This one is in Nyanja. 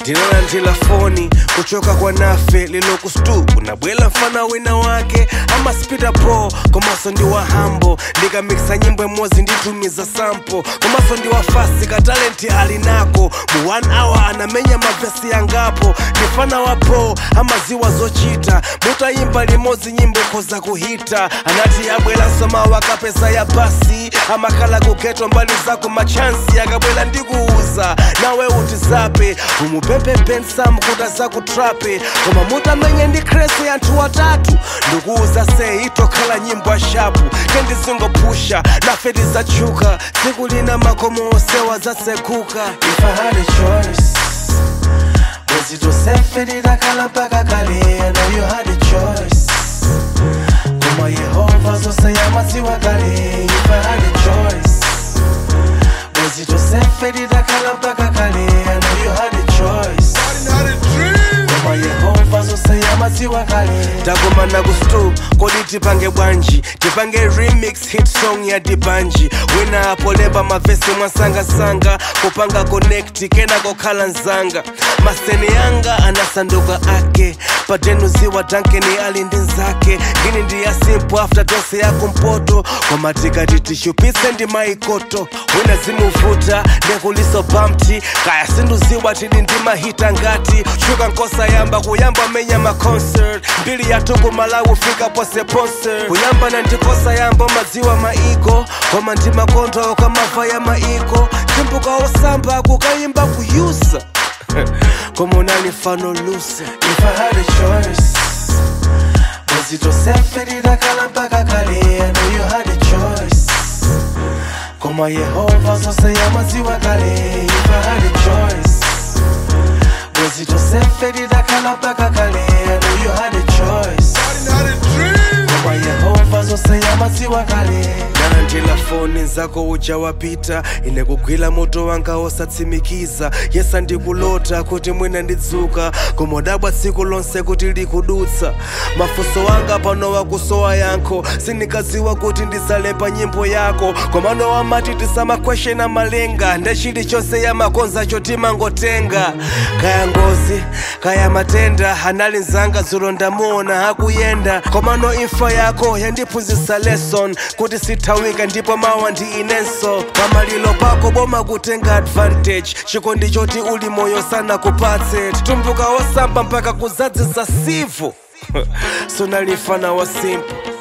ndinalandila foni kuchoka kwa nafe lilokustu kunabwela mfana wina wake ama spida po komaso ndi wa hambo ndikamikisa nyimbo imodzi nditumiza sample komaso ndi wa fasi ka talenti alinako mu 1 hour anamenya mavesi yangapo ndifana wa po amaziwa zochita mutayimba limodzi nyimbo koza kuhita anati abwela nsoma wakapesa ya basi amakhala kugeto mbali zako machansi akabwela ndikuuza nawe utizape umupepe nsam kuda zakutrape koma mutamenye ndi kresi anthu watatu ndikuuza se itokhala nyimbo ashapu kendizingopusha nafeti zachuka tsiku lina makomo osewa zasekuka. If I had a choice, was it Joseph idakhala mpaka kale? I know you had a choice. Koma Yehova zose yamaziwa kale. If I had a choice, was it Joseph idakhala mpaka kale? I know you had a choice. Koma Yehova zose yamaziwa kale. takumana kustu kodi tipange bwanji tipange remix hit song ya Dibanji wina apolemba mavesi mwasangasanga kupanga connect kena kokhala nzanga maseni yanga anasanduka ake padenuziwa dankeni ali ndi nzake ngini ndi ya simple after dose ya kumpoto kwamatikati tishupise ndi maikoto wina zimuvuta ndekuliso bumpty kaya sinduziwa tidi ndi mahita ngati shuka nkosa yamba kuyamba menya maconcert mbili ya tuku Malawi fika pose pose kuyamba na ndikosa yamba maziwa maiko koma ndi makondo kamava ya maiko chimbuka osamba kukayimba kuyusa koma unani fano lusa. If I had a choice, was it Joseph idakhala mpaka kale? I know you had a choice. Koma Yehova zose yamaziwa kale. If I had a choice, was it Joseph idakhala mpaka kale? I know you had a choice. Koma Yehova zose yamaziwa kale. nalandila foni nzako uja wapita ine kugwila moto wanga osatsimikiza yesa ndikulota kuti mwina ndidzuka komodabwa tsiku lonse kuti likudutsa mafunso wanga pano wakusowa yankho sinikaziwa kuti ndizalemba nyimbo yako komano wamati tisamakweshena malenga ndechili chonse yamakonza chotimangotenga kaya ngozi kaya matenda anali nzanga zulo ndamuona akuyenda komano imfa yako yandiphunzitsa lesson kuti sithawika ndipo mawa ndi inenso pamalilo pako boma kutenga advantage chikondi choti uli moyo sana kupatse tumbuka osamba mpaka kuzadzisa sivo sonalifana wa simple